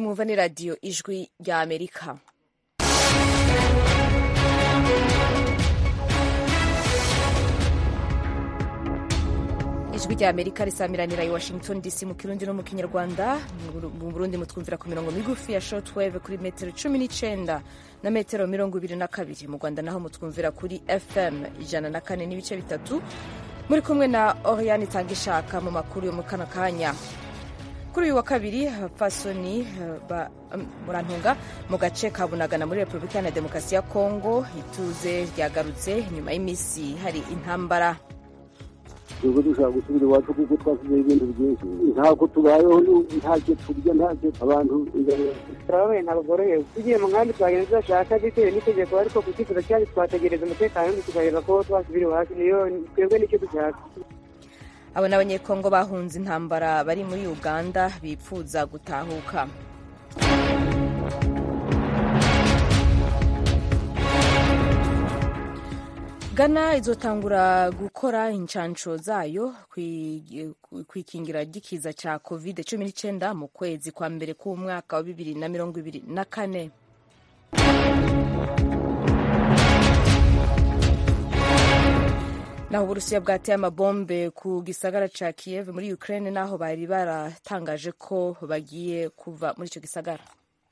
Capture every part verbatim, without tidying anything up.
mwumva ni radiyo ijwi rya Amerika. ijwi rya Amerika risamiranira i Washington D C mu Kirundi no mu Kinyarwanda. Mu Burundi mutwumvira ku mirongo migufi ya shortwave kuri metero cumi n'icenda na metero mirongo ibiri na kabiri. Mu Rwanda naho mutwumvira kuri F M ijana na kane n'ibice bitatu. Muri kumwe na Oriane Tangishaka mu makuru yo mu kana kanya. Kuri uyu wa kabiri abapfasoni ba Murantunga mu gace ka Bunagana muri Repubulika ya Demokarasi ya Kongo ituze ryagarutse nyuma y'imisi hari intambara. Ubwo dushaka gusubira iwacu kuko twasize ibintu byinshi ntabwo tubayeho ntacyo turya ntacyo abantu turabaye ntabagoroye tugiye mu nkambi twagenze bashaka bitewe n'itegeko ariko ku kifuzo cyari twategereza umutekano tukareba ko twasubira iwacu niyo twebwe nicyo dushaka. Abo n'abanyekongo bahunze intambara bari muri Uganda bipfuza gutahuka. Ghana izotangura gukora incanco zayo kwikingira gikiza ca covid cumi n'icenda mu kwezi kwa mbere k'umwaka wa bibiri na mirongo ibiri na kane. Naho Uburusiya bwateye amabombe ku gisagara ca Kiev muri Ukraine naho bari baratangaje ko bagiye kuva muri ico gisagara.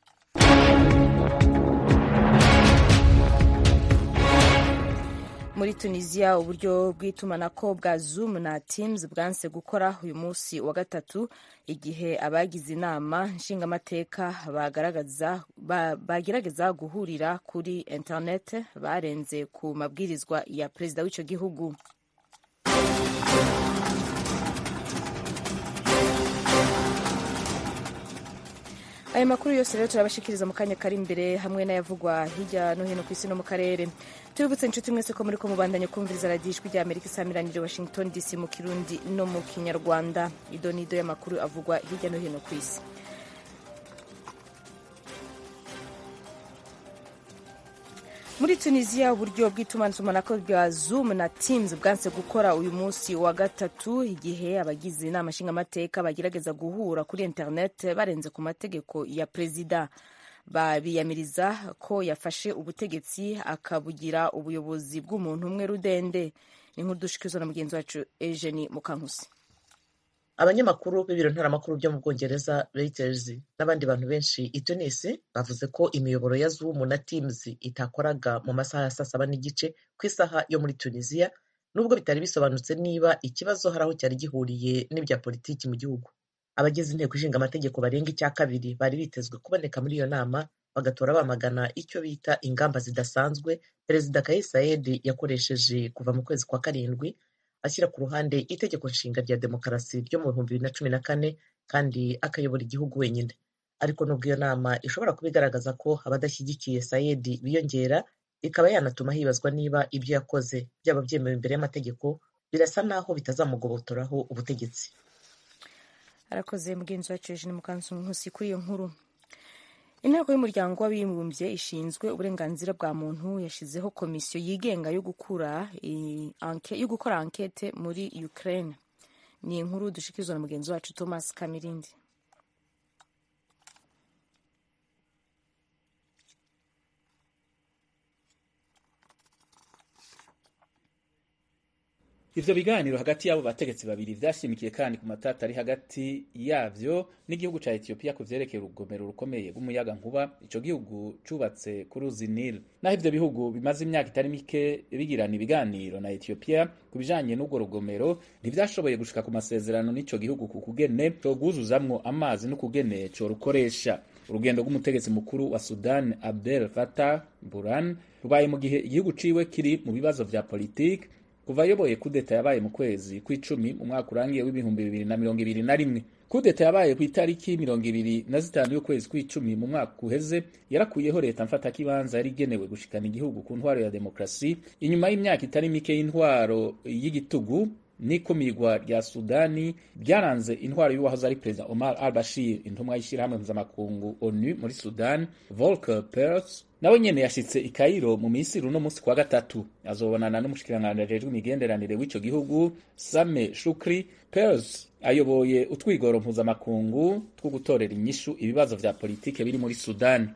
Muri Tunisia uburyo bw'itumanako bwa Zoom na Teams bwanse gukora uyu munsi wa gatatu igihe abagize inama nshingamateka bagaragaza bagerageza guhurira kuri internet barenze ku mabwirizwa ya perezida w'ico gihugu. Aya makuru yose rero turabashikiriza mu kanya kari imbere hamwe n'ayavugwa hirya no hino ku isi no mu karere. Tubibutse inshuti mwese ko muri ko mubandanya kumviriza radiyo ijwi rya Amerika isamiranire Washington D C mu Kirundi no mu Kinyarwanda. Ido nido y'amakuru avugwa hirya no hino ku isi. Muri Tunisia uburyo bw'itumanako bwa Zoom na Teams bwanse gukora uyu munsi wa gatatu igihe abagize inama nshingamateka bagerageza guhura kuri internet barenze ku mategeko ya perezida. Babiyamiriza ko yafashe ubutegetsi akabugira ubuyobozi bw'umuntu umwe rudende. Ni nkuru dushikizwa na mugenzi wacu Eugenie Mukankusi. Abanyamakuru b'ibiro ntaramakuru byo mu Bwongereza Reuters n'abandi bantu benshi i Tunis bavuze ko imiyoboro ya Zoom na Teams itakoraga mu masaha ya saa saba n'igice ku isaha yo muri Tunisia nubwo bitari bisobanutse niba ikibazo hari aho cyari gihuriye n'ibya politiki mu gihugu. Abagize inteko ishinga amategeko barenga icya kabiri bari bitezwe kuboneka muri iyo nama bagatora bamagana icyo bita ingamba zidasanzwe Perezida Kais Saied yakoresheje kuva mu kwezi kwa karindwi ashyira ku ruhande itegeko nshinga rya demokarasi ryo mu bihumbi bibiri na cumi na kane kandi akayobora igihugu wenyine. Ariko nubwo iyo nama ishobora kuba igaragaza ko abadashyigikiye Saied biyongera, ikaba yanatuma hibazwa niba ibyo yakoze byaba byemewe imbere y'amategeko, birasa naho bitazamugobotoraho ubutegetsi. Arakoze mugenzi wacu Eugenie Mukankusi kuri iyo nkuru. Inteko y'umuryango w'abibumbye ishinzwe uburenganzira bwa muntu yashizeho komisiyo yigenga yo gukura yo gukora enquete muri Ukraine. Ni inkuru dushikizwa na mugenzi wacu Thomas Kamirindi. Ivyo biganiro hagati y'abo bategetsi babiri vyashimikiye kandi ku matata ari hagati yavyo n'igihugu ca Ethiopia ku vyerekeye urugomero rukomeye rw'umuyaga nkuba ico gihugu cubatse ku ruzi Nile. Naho ivyo bihugu bimaze imyaka itari mike bigirana ibiganiro na Ethiopia ku bijanye n'urwo rugomero ntivyashoboye gushika ku masezerano n'ico gihugu ku kugene co guzuzamwo amazi no kugene co rukoresha. Urugendo rw'umutegetsi mukuru wa Sudan Abdel Fattah Burhan rubaye mu gihe igihugu ciwe kiri mu bibazo vya politiki kuva ayoboye kudeta yabaye mu kwezi kw'icumi mu mwaka urangiye w'ibihumbi bibiri na mirongo ibiri na rimwe. Kudeta yabaye ku itariki mirongo ibiri na zitanu y'ukwezi kw'icumi mu mwaka uheze yarakuyeho leta mfata kibanza yari igenewe gushikana igihugu ku ntwaro ya demokrasi inyuma y'imyaka itari mike y'intwaro y'igitugu n'ikumirwa rya Sudani byaranze intwaro y'uwahoze ari perezida Omar al-Bashir. Intumwa y'ishyirahamwe mpuzamakungu ONU muri Sudan, Volker Perthes, nawe nyene yashitse i Cairo mu Misiri uno munsi kwa gatatu. Azobonana n'umushikiranganji ajejwe imigenderanire w'ico gihugu Sameh Shoukry. Perthes ayoboye utwigoro mpuzamakungu two gutorera inyishu ibibazo vya politike biri muri Sudan.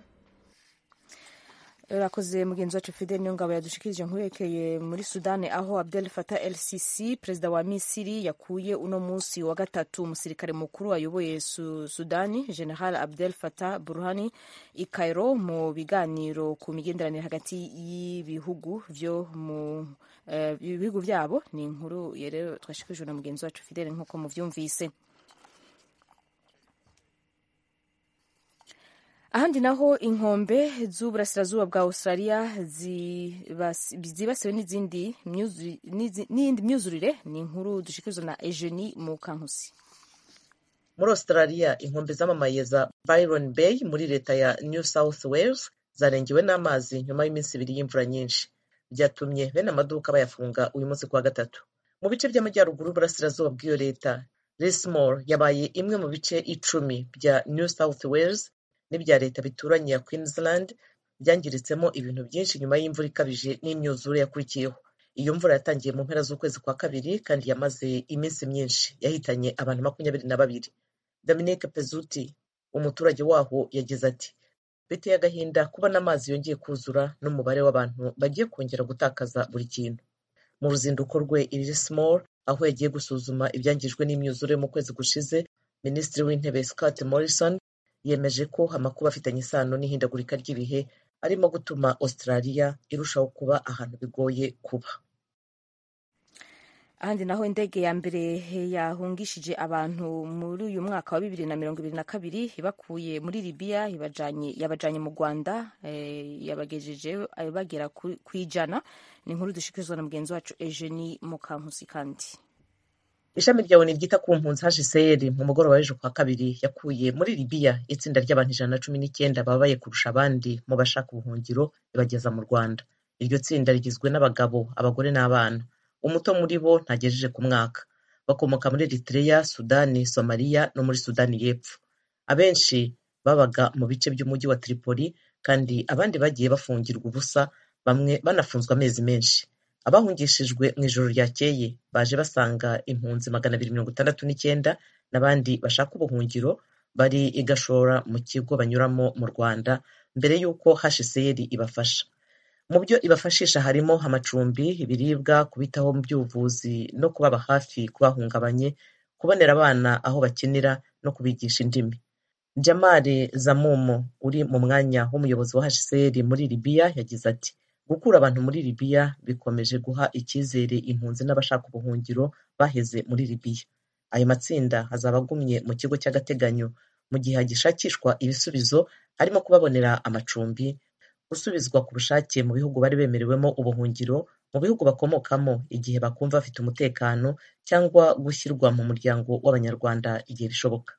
Rakoze mugenzi wacu Fidel Nyongabo yadushikirije nkurekeye muri Sudani, aho Abdel Fattah el-Sisi perezida wa Misiri yakuye uno munsi wa gatatu umusirikare mukuru ayoboye su Sudani General Abdel Fattah Burhani i Cairo mu biganiro ku migenderanire hagati y'ibihugu vyo mu uh, bihugu vyabo. Ni inkuru rero twashikirije na mugenzi wacu Fidel nkuko muvyumvise. Ahandi naho inkombe z'uburasirazuba bwa Australia zibasiwe n'izindi n'indi myuzurire. Ni inkuru dushikirizwa na Eugenie Mukankusi. Muri Australia inkombe z'amamaye za Byron Bay muri leta ya New South Wales zarengewe n'amazi nyuma y'iminsi ibiri y'imvura nyinshi, byatumye bene amaduka bayafunga uyu munsi kwa gatatu. Mu bice by'amajyaruguru y'uburasirazuba bw'iyo leta, Lismore yabaye imwe mu bice icumi bya New South Wales n'ibya leta bituranye ya Queensland byangiritsemo ibintu byinshi nyuma y'imvura ikabije n'imyuzure yakurikiyeho. Iyo mvura yatangiye mu mpera z'ukwezi kwa kabiri kandi yamaze iminsi myinshi, yahitanye abantu makumyabiri na babiri. Dominic Pezzuti, umuturage waho, yagize ati biteye agahinda kubona amazi yongeye kuzura n'umubare w'abantu bagiye kongera gutakaza buri kintu. Mu ruzinduko rwe i Lismore, aho yagiye gusuzuma ibyangijwe n'imyuzure mu kwezi gushize, Minisitiri w'Intebe Scott Morrison yemeje ko amakuba afitanye isano n'ihindagurika ry'ibihe arimo gutuma Australia irushaho kuba ahantu bigoye kuba. Ahandi naho indege ya mbere yahungishije abantu muri uyu mwaka wa bibiri na mirongo ibiri na kabiri ibakuye muri Libya ibajanye yabajanye mu Rwanda, e, yabagejeje bagera ku ijana. Ni inkuru dushikirizwa na mugenzi wacu Eugenie Mukankusi. Kandi ishami rya ONU ryita ku mpunzi H C R mu mugoroba w'ejo kwa kabiri yakuye muri Libya itsinda ry'abantu ijana na cumi n'icyenda babaye kurusha abandi mu bashaka ubuhungiro ibageza mu Rwanda. Iryo tsinda rigizwe n'abagabo, abagore n'abana. Umuto muri bo ntagejeje ku mwaka. Bakomoka muri Eritrea, Sudani, Somalia no muri Sudani y'Epfo. Abenshi babaga mu bice by'umujyi wa Tripoli kandi abandi bagiye bafungirwa ubusa, bamwe banafunzwe amezi menshi. Abahungishijwe mu ijoro ryakeye baje basanga impunzi magana abiri mirongo itandatu n'icyenda n'abandi bashaka ubuhungiro bari i Gashora mu kigo banyuramo mu Rwanda mbere y'uko H C R ibafasha. Mu byo ibafashisha harimo amacumbi, ibiribwa, kubitaho mu by'ubuvuzi no kubaba hafi kubahungabanye, kubonera abana aho bakinira no kubigisha indimi. Jamal Zamumo uri mu mwanya w'umuyobozi wa H C R muri Libya yagize ati gukura abantu muri Libya bikomeje guha icyizere impunzi n'abashaka ubuhungiro baheze muri Libya. Ayo matsinda azaba agumye mu kigo cy'agateganyo mu gihe hagishakishwa ibisubizo, harimo kubabonera amacumbi, gusubizwa ku bushake mu bihugu bari bemerewemo ubuhungiro mu bihugu bakomokamo igihe bakumva bafite umutekano, cyangwa gushyirwa mu muryango w'Abanyarwanda igihe bishoboka.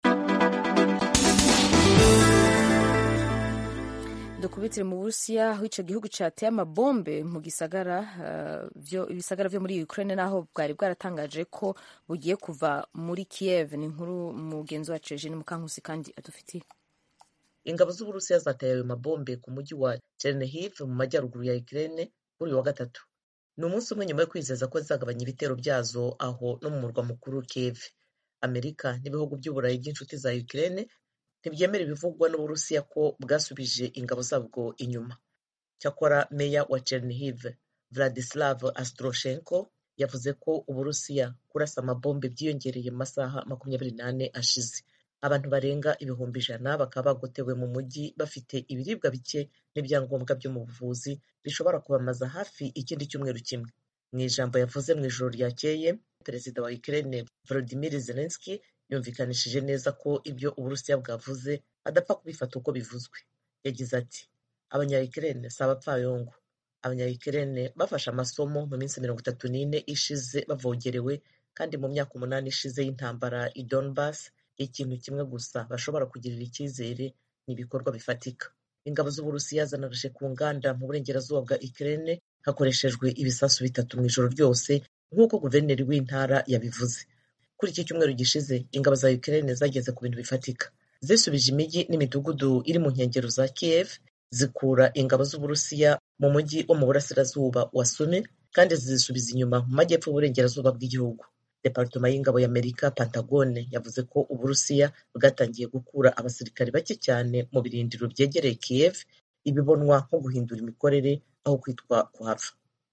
Dukubitire mu Burusiya, aho ico gihugu cateye amabombe mu gisagara uh, vyo ibisagara vyo muri Ukraine, naho bwari bwaratangaje ko bugiye kuva muri Kiev. Ni inkuru mugenzi wacu Eugene Mukankusi kandi adufitiye. Ingabo z'Uburusiya zateye ayo mabombe ku mujyi wa Chernihiv mu majyaruguru ya Ukraine kuri uyu wa gatatu. Ni umunsi umwe nyuma yo kwizeza ko zizagabanya ibitero byazo aho no mu murwa mukuru Kiev. Amerika n'ibihugu by'Uburayi by'inshuti za Ukraine ntibyemera ibivugwa n'Uburusiya ko bwasubije ingabo zabwo inyuma. Cyakora meya wa Chernihiv Vladislav Astroshenko yavuze ko Uburusiya kurasa amabombe byiyongereye mu masaha makumyabiri n'ane ashize. Abantu barenga ibihumbi ijana bakaba bagotewe mu mujyi bafite ibiribwa bike n'ibyangombwa byo mu buvuzi bishobora kubamaza hafi ikindi cyumweru kimwe. Mu ijambo yavuze mu ijoro ryakeye, perezida wa Ukraine Volodymyr Zelensky yumvikanishije neza ko ibyo Uburusiya bwavuze adapfa kubifata uko bivuzwe. Yagize ati abanya-Ukraine si abapfayongo. Abanya-Ukraine bafashe amasomo mu minsi mirongo itatu n'ine ishize bavogerewe, kandi mu myaka umunani ishize y'intambara i Donbass ikintu kimwe gusa bashobora kugirira icyizere ni ibikorwa bifatika. Ingabo z'Uburusiya zanarashe ku nganda mu burengerazuba bwa Ukraine hakoreshejwe ibisasu bitatu mu ijoro ryose nk'uko guverineri w'intara yabivuze. Kuri iki cyumweru gishize ingabo za Ukraine zageze ku bintu bifatika, zisubije imijyi n'imidugudu iri mu nkengero za Kiev, zikura ingabo z'Uburusiya mu mujyi wo mu burasirazuba wa Sumy kandi zizisubiza inyuma mu majyepfo y'uburengerazuba bw'igihugu. Departoma y'ingabo y'Amerika Pentagone yavuze ko Uburusiya bwatangiye gukura abasirikari bake cyane mu birindiro byegereye Kiev, ibibonwa nko guhindura imikorere aho kwitwa kuhava.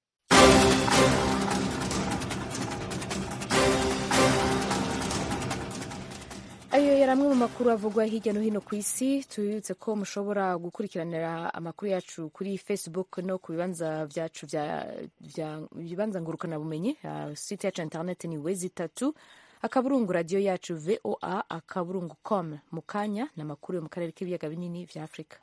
Ayo yari amwe mu makuru avugwa hirya no hino ku isi. Tubibutse ko mushobora gukurikiranira amakuru yacu kuri Facebook no ku bibanza byacu bya bibanza ngurukana bumenyi. Uh, site yacu internet ni wezi tatu akaburungu radio yacu voa akaburungu com. Mukanya na makuru yo mu karere k'ibiyaga binini vya Afrika.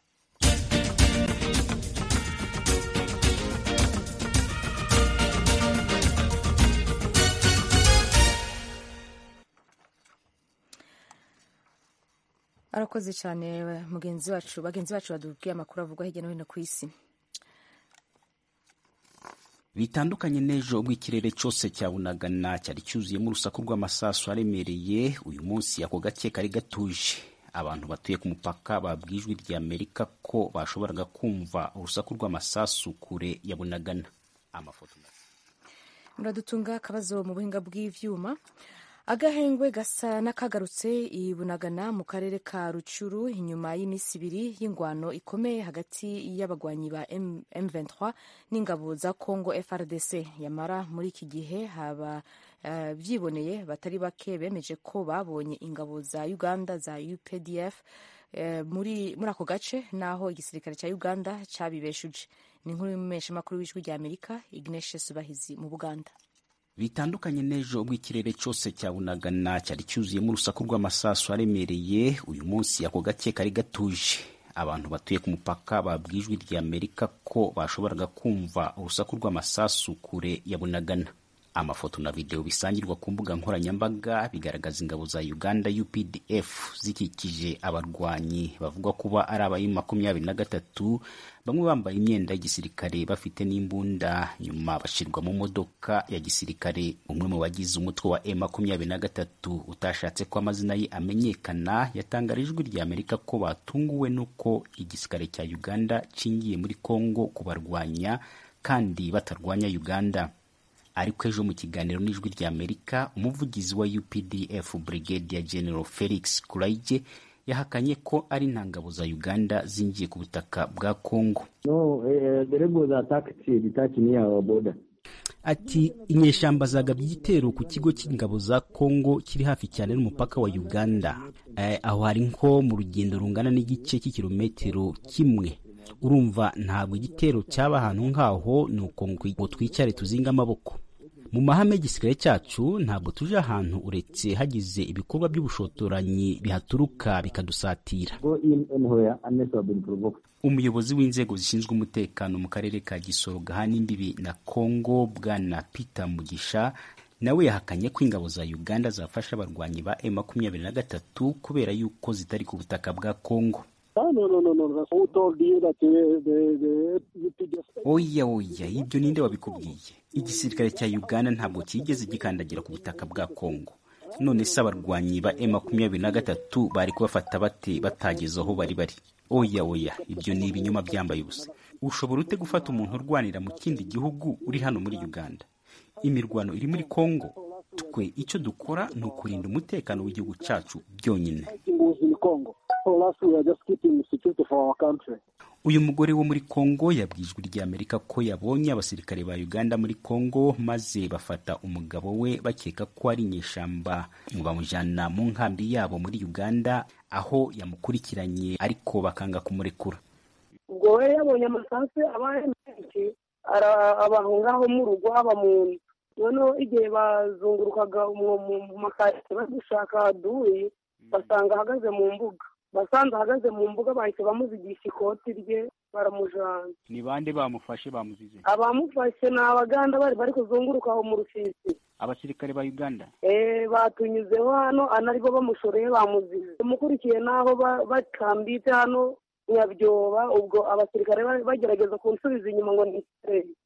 Arakoze cyane mugenzi wacu bagenzi bacu badubwiye amakuru avugwa hirya no hino ku isi. Bitandukanye n'ejo ubwo ikirere cyose cyabunagana cyari cyuzuyemo urusaku rw'amasasu aremereye, uyu munsi ako gake kari gatuje. Abantu batuye ku mupaka babwiye ijwi rya Amerika ko bashoboraga kumva urusaku rw'amasasu kure ya Bunagana. Amafoto muradutunga akabazo mu buhinga bw'ivyuma. Agahengwe gasa n'akagarutse i Bunagana mu karere ka Rucuru inyuma y'imisi ibiri y'ingwano ikomeye hagati y'abagwanyi ba M vingt-trois n'ingabo za Congo F R D C. Yamara muri iki gihe haba uh, byiboneye batari bake bemeje ko babonye ingabo za Uganda za U P D F uh, muri muri ako gace naho igisirikare cya Uganda cyabibeshuje. Ni nkuru y'umesha makuru w'ijwi rya Amerika Ignatius Bahizi mu Buganda. Bitandukanye n'ejo ubwo ikirere cyose cyabunagana cyari cyuzuyemo urusaku rw'amasasu aremereye, uyu munsi ako gake kari gatuje. Abantu batuye ku mupaka babwiye ijwi rya Amerika ko bashoboraga kumva urusaku rw'amasasu kure ya Bunagana. Amafoto na video bisangirwa ku mbuga nkoranyambaga bigaragaza ingabo za Uganda U P D F zikikije abarwanyi bavugwa kuba ari abayi makumyabiri na gatatu, bamwe bambaye imyenda y'igisirikare bafite n'imbunda, nyuma bashirwa mu modoka ya gisirikare. Umwe mu bagize umutwe wa M makumyabiri na gatatu utashatse ko amazina ye amenyekana yatangarije ijwi rya Amerika ko batunguwe nuko igisirikare cya Uganda cingiye muri Congo kubarwanya kandi batarwanya Uganda. Ariko ejo mu kiganiro n'ijwi rya Amerika, umuvugizi wa U P D F Brigadier General Felix Kulaije yahakanye ko ari ntangabo za Uganda zingiye ku butaka bwa Congo. No, uh, the rebels attacked detaching near our border. Ati inyeshamba zagabye igitero ku kigo cy'ingabo za Congo kiri hafi cyane n'umupaka wa Uganda. Eh, aho hari nko mu rugendo rungana n'igice cy'ikilometero kimwe. Urumva ntabwo igitero cyaba ahantu ngaho nuko ngo twicare tuzinga amaboko. Mu mahame y'igisirikare cyacu ntabwo tuje ahantu uretse hagize ibikorwa by'ubushotoranyi bihaturuka bikadusatira. Umuyobozi w'inzego zishinzwe umutekano mu karere ka Gisoro gahana imbibi na Congo Bwana Peter Mugisha nawe yahakanye ko ingabo za Uganda zafasha abarwanyi ba M makumyabiri na gatatu kubera yuko zitari ku butaka bwa Congo. No, no, no, no, no. Who told you that the, the, the... Oya oya, ibyo ninde wabikubwiye? Igisirikare cya Uganda ntabwo kigeze gikandagira ku butaka bwa Congo. None se abarwanyi ba M makumyabiri na gatatu bari kubafata bate batageze aho bari bari? Oya oya, ibyo ni ibinyoma byambaye ubusa. Ushobora ute gufata umuntu urwanira mu kindi gihugu uri hano muri Uganda? Imirwano iri muri Congo. Twe icyo dukora ni ukurinda umutekano w'igihugu cyacu byonyine. Uyu mugore wo muri Congo yabwijwe rya Amerika ko yabonye abasirikare ba Uganda muri Congo maze bafata umugabo we bakeka ko ari inyeshamba, ngo bamujana mu nkambi yabo muri Uganda aho yamukurikiranye ariko bakanga kumurekura. Ubwo we yabonye amasasu abaye menshi abantu ngaho mu rugo aba mu noneho igihe bazungurukaga mu makaritsiye badushaka duyi basanga ahagaze mu mbuga basanze ahagaze mu mbuga bahise bamuzigisha ikoti rye baramujana. Ni bande bamufashe bamuzize? Abamufashe ni Abaganda bari bari kuzunguruka aho mu Rusisi. Abasirikare ba Uganda eh batunyuzeho hano anaribo bamushoreye bamuzize. Umukurikiye naho bakambitse hano Nyabyoba, ubwo abasirikare bagerageza kunsubiza inyuma ngo ni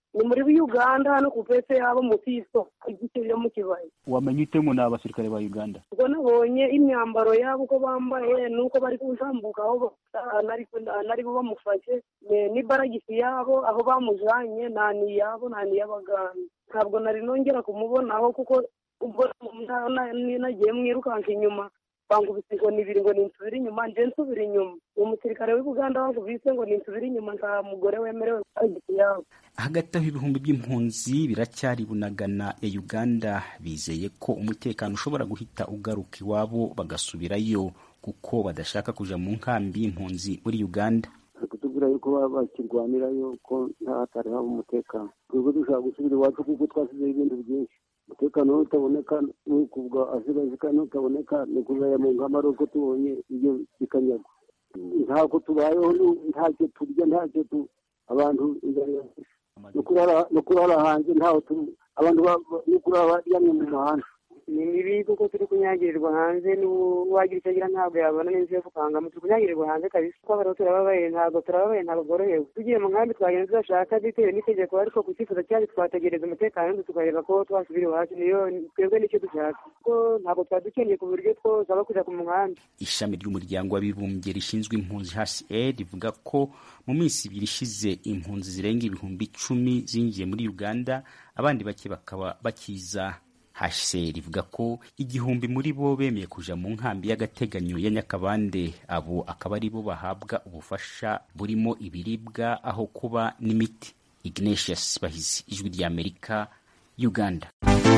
ni muri Uganda hano ku pese yabo mu Fiso igice yo mu Kibaya. Wamenye ute mu n'abasirikare ba Uganda? Ubwo nabonye imyambaro yabo uko bambaye nuko bari kutambuka aho nari nari bamufashe ni baragisi yabo aho bamujanye nani yabo nani y'abaganda. Ntabwo nari nongera kumubonaho kuko ubwo nagiye mwirukanka inyuma bangubise ngo nibiri ngo ninsubira inyuma nje nsubira inyuma. Uwo musirikare w'Uganda bangubise ngo ninsubira inyuma nta mugore wemerewe baragisi yabo. Hagati aho ibihumbi by'impunzi biracyari Bunagana ya Uganda bizeye ko umutekano ushobora guhita ugaruka iwabo bagasubirayo kuko badashaka kuja mu nkambi y'impunzi muri Uganda. Kutubwira yuko bakirwanirayo ko nta hatari haba umutekano. Twebwe dushaka gusubira iwacu kuko twasize ibintu byinshi. Umutekano utaboneka n'ukubwa azibazika n'utaboneka ni kubera mu nkamaro ko tubonye ibyo bikanyagwa. Ntako tubayeho ntacyo turya ntacyo tu abantu no kurara hanze ntaho abantu no kurara yamwe mu muhanda. Ni mibi kuko turi kunyagirirwa hanze n'uwagira icyo agira ntabwo yabona n'inzu yo gupangamo. Turi kunyagirirwa hanze kabisa kuko abantu turababaye ntabwo turababaye ntabwo bworohewe. Tugiye mu nkambi twagenda tudashaka bitewe n'itegeko ariko ku cyifuzo cyacu twategereza umutekano tukareba ko twasubira iwacu niyo twebwe nicyo dushaka kuko ntabwo twadukeneye ku buryo twosaba kujya ku nkambi. Ishami ry'umuryango w'abibumbye rishinzwe impunzi H C R rivuga ko mu minsi ibiri ishize impunzi zirenga ibihumbi icumi zinjiye muri Uganda abandi bake bakaba bakiza. H C R rivuga ko igihumbi muri bo bemeye kuja mu nkambi y'agateganyo ya Nyakabande, abo akaba ari bo bahabwa ubufasha burimo ibiribwa aho kuba n'imiti. Ignatius Bahizi, Ijwi ry'Amerika, Uganda.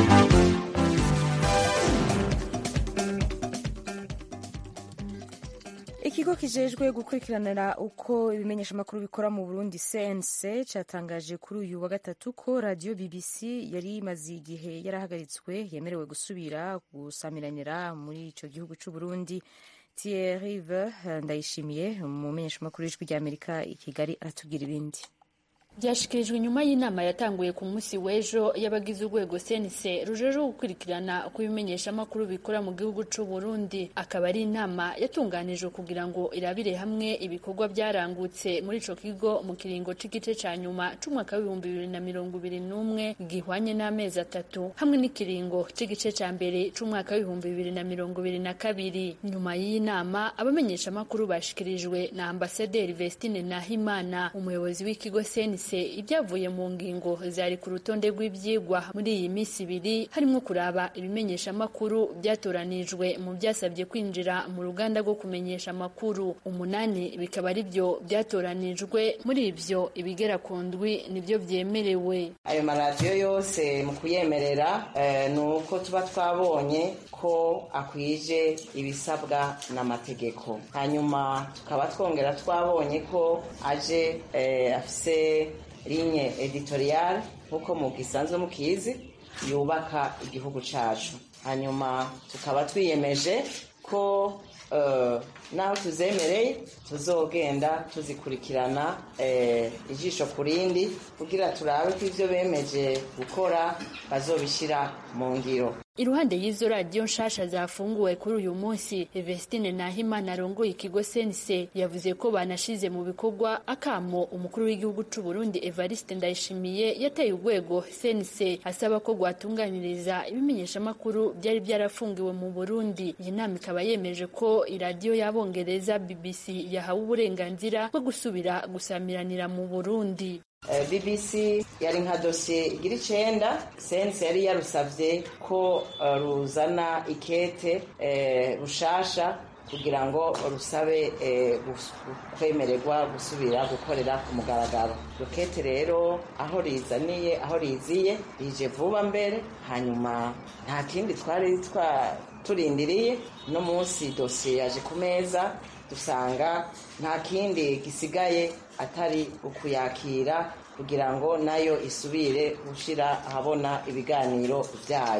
Ikigo kijejwe gukurikiranira uko ibimenyesha makuru bikora mu Burundi C N C cyatangaje kuri uyu wa gatatu ko radio B B C yari imaze igihe yarahagaritswe yemerewe gusubira gusamiranira muri ico gihugu c'u Burundi. Thierry Ndayishimiye umumenyesha makuru w'Ijwi ry'Amerika i Kigali aratubwira ibindi. Byashikirijwe nyuma y'inama yatanguye ku munsi w'ejo y'abagize urwego C N C rujeje gukurikirana uko ibimenyesha makuru bikora mu gihugu c'u Burundi. Akaba ari inama yatunganijwe kugira ngo irabire hamwe ibikorwa byarangutse muri ico kigo mu kiringo c'igice ca nyuma c'umwaka w'ibihumbi bibiri na mirongo ibiri n'umwe gihwanye n'amezi atatu hamwe n'ikiringo c'igice ca mbere c'umwaka w'ibihumbi bibiri na mirongo ibiri na kabiri. Nyuma y'iyi nama abamenyesha makuru bashikirijwe na Ambasaderi Vestine Nahimana umuyobozi w'ikigo C N C ibyavuye mu ngingo zari ku rutonde rw'ibyigwa muri iyi minsi ibiri harimo kuraba ibimenyesha makuru byatoranijwe mu byasabye kwinjira mu ruganda rwo kumenyesha makuru umunani bikaba ari byo byatoranijwe muri ibyo ibigera ku ndwi nibyo byemerewe. Ayo maradiyo yose mu kuyemerera eh, ni uko tuba twabonye ko akwije ibisabwa n'amategeko, hanyuma tukaba twongera twabonye ko aje eh, afise ligne editorial nkuko mu gisanzwe mukizi yubaka igihugu cacu. Hanyuma tukaba twiyemeje ko uh, naho tuzemereye tuzogenda tuzikurikirana eh, ijisho kurindi kugira turabe ko ivyo bemeje gukora bazobishira mu ngiro. Iruhande y'izo radio nshasha zafunguwe kuri uyu munsi, Vestine Nahimana arongoye ikigo C N C yavuze ko banashize mu bikorwa akamo umukuru w'igihugu c'u Burundi Evariste Ndayishimiye yateye urwego C N C asaba ko gwatunganiriza ibimenyesha makuru byari byarafungiwe mu Burundi. Iyi nama ikaba yemeje ko iradio y'abongereza B B C yahawe uburenganzira bwo gusubira gusamiranira mu Burundi. B B C yari nka dosiye igira icenda, C N C yari yarusavye ko uh, ruzana ikete uh, rushasha kugira ngo rusabe uh, kwemererwa gusubira gukorera ku mugaragaro. Rukete rero aho rizaniye aho riziye rije vuba mbere, hanyuma nta kindi twari twa turindiriye. No munsi dosiye yaje ku meza dusanga nta kindi gisigaye atari ukuyakira kugira ngo nayo isubire gushira ahabona ibiganiro byayo.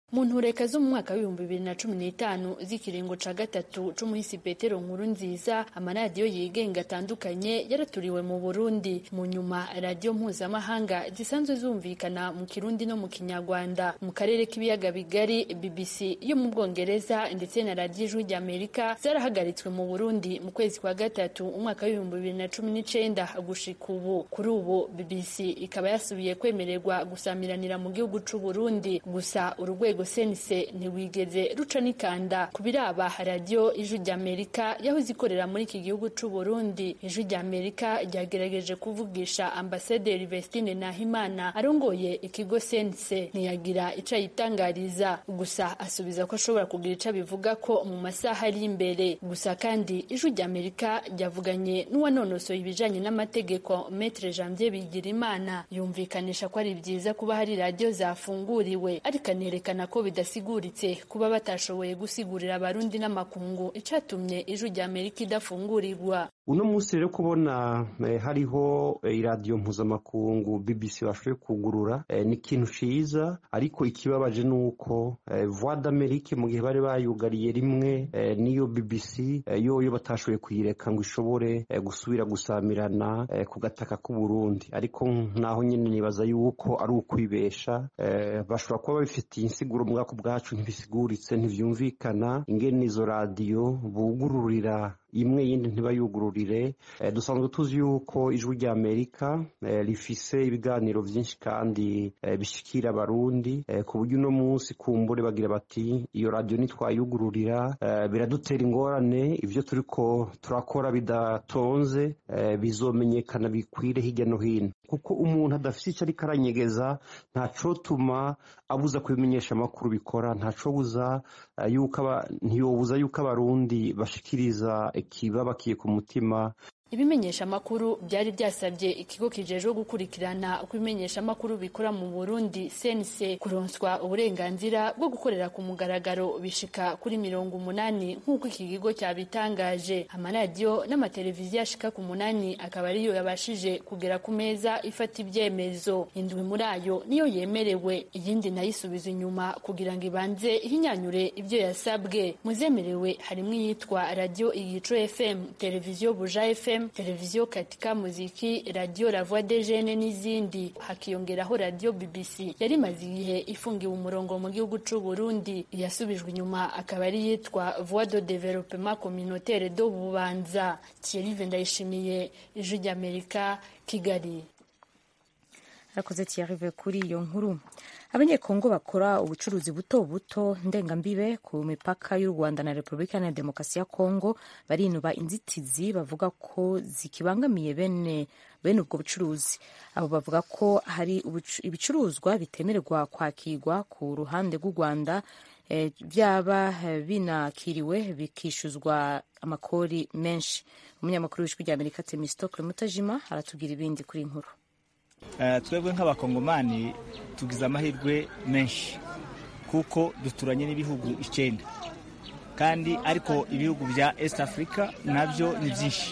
mu ntureka zo mu mwaka w'ibihumbi bibiri na cumi n'itanu z'ikiringo ca gatatu c'umuhisi Petero Nkurunziza, amaradiyo yigenga atandukanye yaraturiwe mu Burundi. Mu nyuma radiyo mpuzamahanga zisanzwe zumvikana mu Kirundi no mu Kinyarwanda mu karere k'ibiyaga bigari B B C yo mu Bwongereza ndetse na radiyo Ijwi ry'Amerika zarahagaritswe mu Burundi mu kwezi kwa gatatu umwaka w'ibihumbi bibiri na cumi n'icenda gushika ubu. Kuri ubu B B C ikaba yasubiye kwemererwa gusamiranira mu gihugu c'u Burundi, gusa urugwego sense ntiwigeze ruca n'ikanda kubiraba radiyo Ijwi ry'Amerika yahoze ikorera muri iki gihugu c'u Burundi. Ijwi ry'Amerika ryagerageje kuvugisha Ambasaderi Vestine Nahimana arongoye ikigo sense ntiyagira ico ayitangariza, gusa asubiza ko ashobora kugira ico bivuga ko mu masaha ari imbere. Gusa kandi Ijwi ry'Amerika ryavuganye n'uwanonosoye ibijanye n'amategeko Maître Janvier Bigirimana, yumvikanisha ko ari byiza kuba hari radiyo zafunguriwe, ariko anerekana ko bidasiguritse kuba batashoboye gusigurira abarundi n'amakungu icatumye Ijwi ry'Amerika idafungurirwa. Uno munsi rero kubona eh, hariho eh, iradiyo mpuzamakungu B B C bashoboye kugurura eh, ni ikintu ciza, ariko ikibabaje nuko eh, Voix d'Amerique mu gihe bari bayugariye rimwe eh, niyo B B C eh, yoyo batashoboye kuyireka ngo ishobore eh, gusubira gusamirana eh, ku gataka k'u Burundi. Ariko naho nyene nibaza yuko ari ukwibesha, eh, bashobora kuba babifitiye insiguro mu bwako bwacu ntibisiguritse, ntivyumvikana ingene izo radiyo bugururira imwe yindi ntibayugururire. E, dusanzwe tuzi yuko Ijwi ry'Amerika e, rifise ibiganiro vyinshi kandi e, bishikira abarundi e, ku buryo uno munsi kumbure bagira bati iyo radio nitwayugururira e, biradutera ingorane, ivyo turiko turakora bidatonze e, bizomenyekana bikwire hirya no hino, kuko umuntu adafise ico ariko aranyegeza ntaco tuma abuza kubimenyesha amakuru bikora, ntaco buza uh, yuko ntiyobuza yuko abarundi bashikiriza ikibabakiye ku mutima. Ibimenyesha makuru byari byasabye ikigo kijejwe gukurikirana uko ibimenyesha makuru bikora mu Burundi sense kuronswa uburenganzira bwo gukorera ku mugaragaro bishika kuri mirongo umunani nk'uko iki kigo cyabitangaje. Amaradiyo n'amateleviziyo ashika ku munani akaba ariyo yabashije kugera ku meza ifata ibyemezo. Indwi muri ayo niyo yemerewe, iyindi nayisubiza inyuma kugira ngo ibanze ihinyanyure ibyo yasabwe. Muzemerewe harimo yitwa Radio Igico F M, Televiziyo Buja F M, Televiziyo Katika Muziki, Radio La Voix des Jeunes n'izindi. Hakiyongeraho Radio B B C yari maze igihe ifungiwe umurongo mu gihugu c'u Burundi, yasubijwe inyuma akaba ari yitwa Voix de Développement Communautaire do Bubanza. Thierry Vendayishimiye, Ijwi ry'Amerika, Kigali. Arakoze Thierry kuri iyo nkuru. Abanyekongo bakora ubucuruzi buto buto ndengambibe ku mipaka y'u Rwanda na Repubulika ya Demokarasi ya Kongo barinuba inzitizi bavuga ko zikibangamiye bene bene ubwo bucuruzi. Abo bavuga ko hari ibicuruzwa bitemererwa kwakirwa ku ruhande rw'u Rwanda, e, byaba binakiriwe bikishuzwa amakori menshi. Umunyamakuru w'Ijwi ry'Amerika Temistokle Mutajima aratubwira ibindi kuri inkuru. Uh, twebwe nk'abakongomani tugize amahirwe menshi kuko duturanye n'ibihugu icenda, kandi ariko ibihugu bya East Africa nabyo ni byinshi,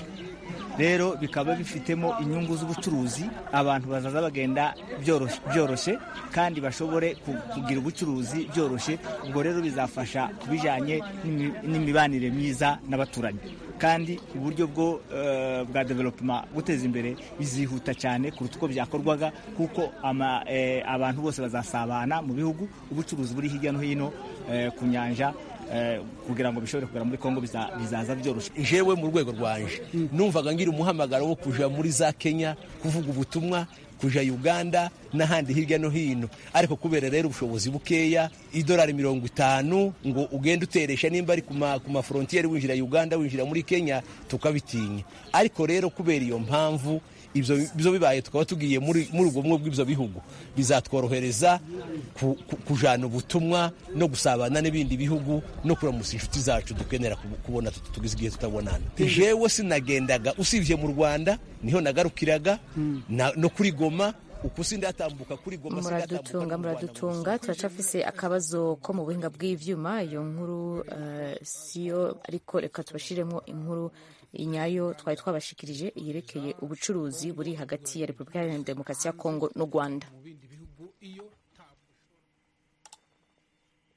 rero bikaba bifitemo inyungu z'ubucuruzi. Abantu bazaza bagenda byoroshe byoroshe kandi bashobore kugira ubucuruzi byoroshe. Ubwo rero bizafasha kubijanye n'imibanire myiza n'abaturanyi, kandi uburyo bwo uh, bwa development guteza imbere bizihuta cyane kuruta uko byakorwaga, kuko ama, eh, abantu bose bazasabana mu bihugu, ubucuruzi buri hirya no hino eh, ku nyanja eh, kugira ngo bishobore kugera muri Kongo biza, bizaza byoroshe. Jewe mu rwego rwanje numvaga ngira umuhamagaro wo kuja muri za Kenya kuvuga ubutumwa, kuja Uganda n'ahandi hirya no hino, ariko kubera rero ubushobozi bukeya, idolari mirongo itanu ngo ugenda uteresha nimba ari kuma kuma frontiere winjira Uganda winjira muri Kenya tukabitinya. Ariko rero kubera iyo mpamvu ibyo bizo bibaye tukaba tugiye muri muri ubwo bumwe bw'ibyo bihugu, bizatworohereza ku, ku, kujana ubutumwa no gusabana n'ibindi bihugu no kuramusa inshuti zacu dukenera kubona tugize igihe tutabonana. Jewe sinagendaga usivye mu Rwanda, niho nagarukiraga na, no kuri Goma ukusinda atambuka kuri Goma. Muradutunga muradutunga turacafise akabazo ko mu buhinga bw'ivyuma. Iyo nkuru uh, siyo, ariko reka tubashiremo inkuru inyayo twari twabashikirije yerekeye ubucuruzi buri hagati ya Repubulika ya Demokarasi ya Kongo n'u Rwanda.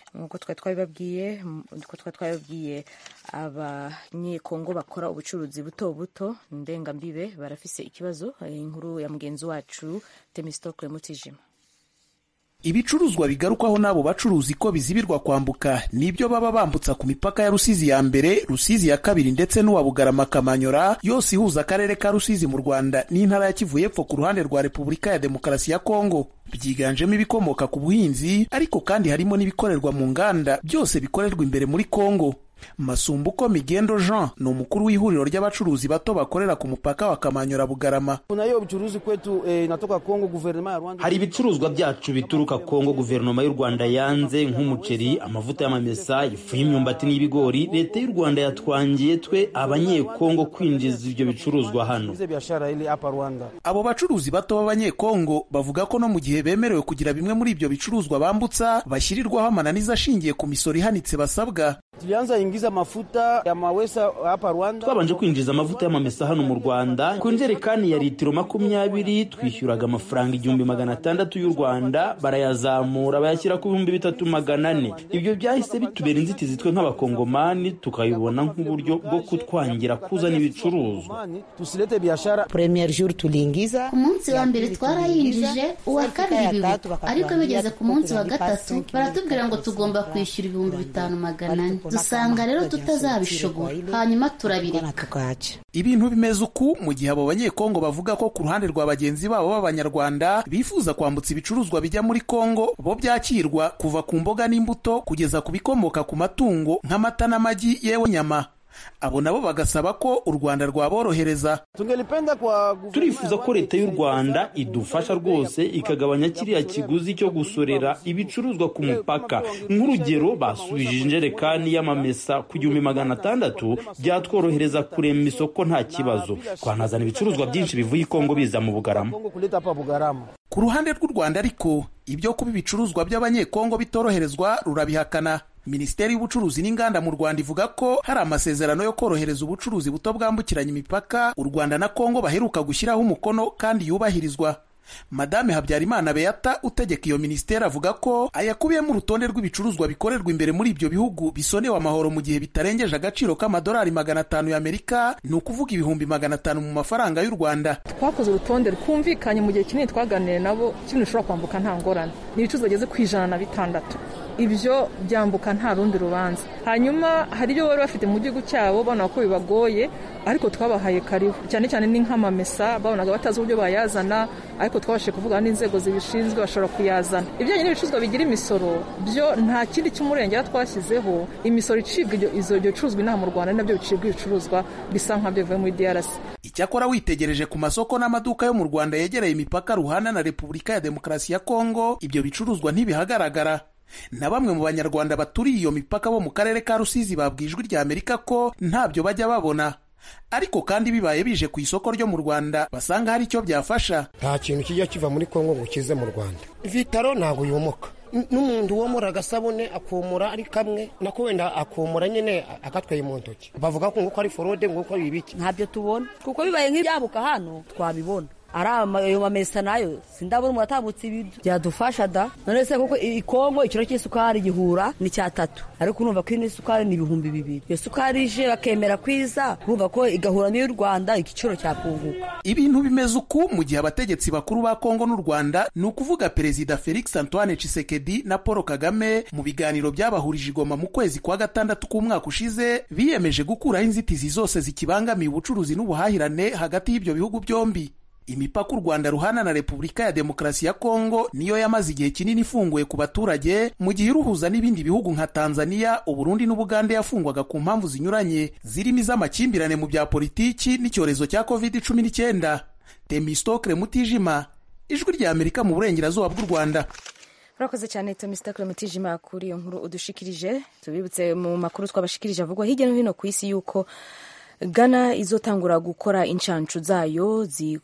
nk'uko twari twabibabwiye nk'uko twari twabibabwiye abanyekongo bakora ubucuruzi buto buto ndengambibe barafise ikibazo. Inkuru ya mugenzi wacu Temistokle Mutijima. Ibicuruzwa bigarukwaho n'abo bacuruzi ko bizibirwa kwambuka nibyo baba bambutsa ku mipaka ya Rusizi ya mbere, Rusizi ya kabiri ndetse n'uwa Bugarama Kamanyora, yose ihuza akarere ka Rusizi mu Rwanda n'intara ya Kivu y'Epfo ku ruhande rwa Repubulika ya Demokarasi ya Kongo. Byiganjemo ibikomoka ku buhinzi ariko kandi harimo n'ibikorerwa mu nganda, byose bikorerwa imbere muri Kongo. Masumbuko Migendo Jean ni umukuru w'ihuriro ry'abacuruzi bato bakorera ku mupaka wa Kamanyora Bugarama. Hari ibicuruzwa byacu bituruka Kongo guverinoma y'u Rwanda yanze, nk'umuceri, amavuta y'amamesa, ifu y'imyumbati n'ibigori. Leta y'u Rwanda yatwangiye twe abanyekongo kwinjiza ibyo bicuruzwa hano. Abo bacuruzi bato b'abanyekongo bavuga ko no mu gihe bemerewe kugira bimwe muri ibyo bicuruzwa bambutsa bashyirirwaho amananiza ashingiye ku misoro ihanitse basabwa. Twabanje kwinjiza amavuta y'amamesa hano mu Rwanda. Ku njerekani ya litiro makumyabiri twishyuraga amafaranga igihumbi magana atandatu y'u Rwanda, barayazamura bayashyira ku bihumbi bitatu magana ane. Ibyo byahise bitubera inzitizi twe nk'abakongomani, tukabibona nk'uburyo bwo kutwangira kuzana ibicuruzwa. Ku munsi wa mbere twarayinjije, uwa kabiri bibiri, ariko bigeze ku munsi wa gatatu baratubwira ngo tugomba kwishyura ibihumbi bitanu magana ane. Dusanga rero tutazabishobora, hanyuma turabireka. Ibintu bimeze uku mu gihe abo banyekongo bavuga ko ku ruhande rwa bagenzi babo b'abanyarwanda bifuza kwambutsa ibicuruzwa bijya muri Kongo bo byakirwa kuva ku mboga n'imbuto kugeza ku bikomoka ku matungo nk'amata n'amagi yewe nyama. Abo nabo bagasaba ko u Rwanda rwaborohereza. Turifuza ko leta y'u Rwanda idufasha rwose ikagabanya kiriya kiguzi cyo gusorera ibicuruzwa ku mupaka. Nk'urugero, basubije injerekani y'amamesa ku gihumbi magana atandatu, byatworohereza kurema isoko nta kibazo. Twanazana ibicuruzwa byinshi bivuye i Kongo biza mu Bugarama. Ku ruhande rw'u Rwanda ariko ibyo kuba ibicuruzwa by'abanyekongo bitoroherezwa rurabihakana. Minisiteri y'Ubucuruzi n'Inganda mu Rwanda ivuga ko hari amasezerano yo korohereza ubucuruzi buto bwambukiranya imipaka u Rwanda na Kongo baheruka gushyiraho umukono kandi yubahirizwa. Madame Habyarimana Beata utegeka iyo minisiteri avuga ko ayakubiyemo urutonde rw'ibicuruzwa bikorerwa imbere muri ibyo bihugu bisonewe amahoro mu gihe bitarengeje agaciro k'amadolari magana atanu y'Amerika, ni ukuvuga ibihumbi magana atanu mu mafaranga y'u Rwanda. Twakoze urutonde rwumvikanye mu gihe kinini twaganiriye nabo, kimwe ushobora kwambuka nta ngorane. Ni ibicuruzwa bigeze ku ijana na bitandatu. Ibyo byambuka nta rundi rubanza. Hanyuma hari ibyo bari bafite mu gihugu cyabo babona ko bibagoye, ariko twabahaye karibu, cyane cyane ni nk'amamesa babonaga batazi uburyo bayazana, ariko twabashije kuvugana n'inzego zibishinzwe bashobora kuyazana. Ibijyanye n'ibicuruzwa bigira imisoro byo nta kindi cy'umurengera twashyizeho, imisoro icibwa izo bicuruzwa inaha mu Rwanda nabyo bicibwa ibicuruzwa bisa nk'abyo bivuye muri D R C. Icyakora witegereje ku masoko n'amaduka yo mu Rwanda yegereye imipaka ruhana na Repubulika ya Demokarasi ya Kongo, ibyo bicuruzwa ntibihagaragara. Na bamwe mu banyarwanda baturiye iyo mipaka bo mu karere ka Rusizi babwijwe rya Amerika ko ntabyo bajya babona, ariko kandi bibaye bije ku isoko ryo mu Rwanda basanga hari icyo byafasha. Nta kintu kijya kiva muri Kongo ngo kize mu Rwanda. Vitaro ntago yomoka, n'umuntu womora agasabune akomora ari kamwe nako wenda akomora nyine akatwaye mu ntoki, bavuga ko nguko ari forode nguko ari ibiki. Ntabyo tubona kuko bibaye nk'ibyabuka hano twabibona. Arama ayo mamesa nayo sindabona umuratambutse ibintu byadufasha da. None se kuko ikongo ikiro cy'isukari gihura ni cyatatu, ariko urumva ko ino sukari ni ibihumbi bibiri. Iyo sukari ije bakemera kwiza, urumva ko igahura n'iy'u Rwanda igiciro cyakunguka. Ibintu bimeze uku mu gihe abategetsi bakuru ba Kongo n'u Rwanda, ni ukuvuga Perezida Felix Antoine Tshisekedi na Paul Kagame, mu biganiro byabahurije Goma mu kwezi kwa gatandatu k'umwaka ushize, biyemeje gukuraho inzitizi zose zikibangamiye ubucuruzi n'ubuhahirane hagati y'ibyo bihugu byombi. Imipaka u Rwanda ruhana na Repubulika ya Demokarasi ya Kongo niyo yamaze igihe kinini ifunguye ku baturage, mu gihe iruhuza n'ibindi bihugu nka Tanzania, Uburundi n'Ubugande yafungwaga ku mpamvu zinyuranye zirimo iz'amakimbirane mu bya politiki n'icyorezo cya covid cumi n'icyenda. Temistokle Mutijima, Ijwi rya Amerika mu burengerazuba bw'u Rwanda. Urakoze cyane Temistokle Mutijima kuri iyo nkuru udushikirije. Tubibutse mu makuru twabashikirije avugwa hirya no hino ku isi yuko Ghana izotangura gukora inshancu zayo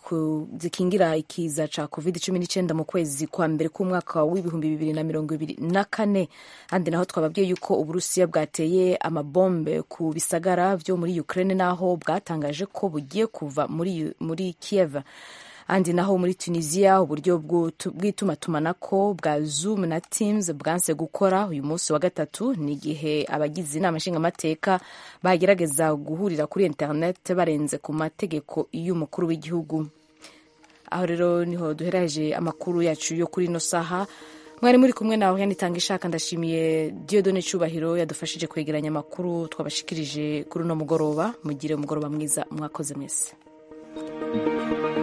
zikingira ikiza ca covid cumi n'icyenda mu kwezi kwa mbere k'umwaka w'ibihumbi bibiri na mirongo ibiri na kane. Handi naho twababwiye yuko Uburusiya bwateye amabombe ku bisagara byo muri Ukraine, naho bwatangaje ko bugiye kuva muri muri Kiev. andi naho muri Tunisia uburyo bw'itumatumanako bwa Zoom na Teams bwanse gukora uyu munsi wa gatatu, ni igihe abagize inama nshingamateka bagerageza guhurira kuri internet barenze ku mategeko y'umukuru w'igihugu. Aho rero niho duheraje amakuru yacu yo kuri no saha. Mwari muri kumwe nawe yanitanga ishaka, ndashimiye Dieudonne Cyubahiro yadufashije kwegeranya amakuru twabashikirije kuri no mugoroba. Mugire umugoroba mwiza, mwakoze mwese.